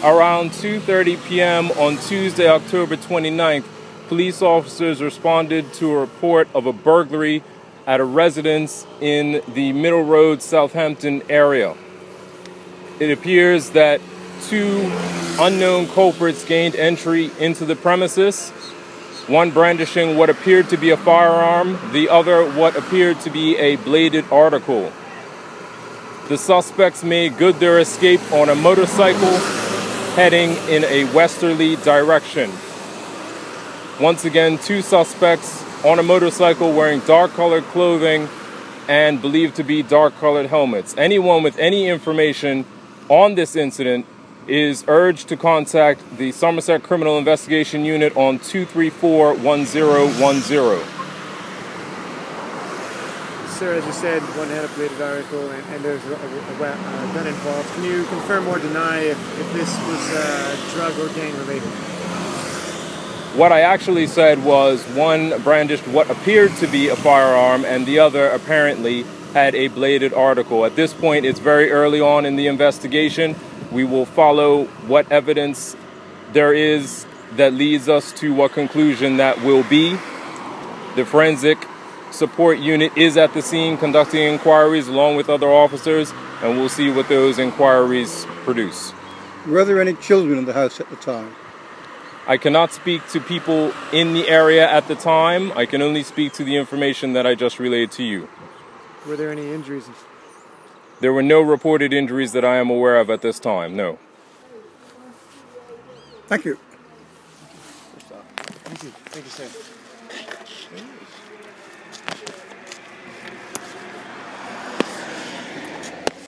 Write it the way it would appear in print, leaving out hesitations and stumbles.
Around 2:30 p.m. on Tuesday, October 29th, police officers responded to a report of a burglary at a residence in the Middle Road, Southampton area. It appears that two unknown culprits gained entry into the premises, one brandishing what appeared to be a firearm, the other what appeared to be a bladed article. The suspects made good their escape on a motorcycle heading in a westerly direction. Once again, two suspects on a motorcycle wearing dark-colored clothing and believed to be dark-colored helmets. Anyone with any information on this incident is urged to contact the Somerset Criminal Investigation Unit on 234-1010. Sir, as you said, one had a bladed article and there's a gun involved. Can you confirm or deny if this was drug or gang related? What I actually said was one brandished what appeared to be a firearm and the other apparently had a bladed article. At this point, it's very early on in the investigation. We will follow what evidence there is that leads us to what conclusion that will be. The forensic support unit is at the scene conducting inquiries along with other officers, and we'll see what those inquiries produce. Were there any children in the house at the time? I cannot speak to people in the area at the time. I can only speak to the information that I just relayed to you. Were there any injuries? There were no reported injuries that I am aware of at this time, no. Thank you. Thank you. Thank you, sir.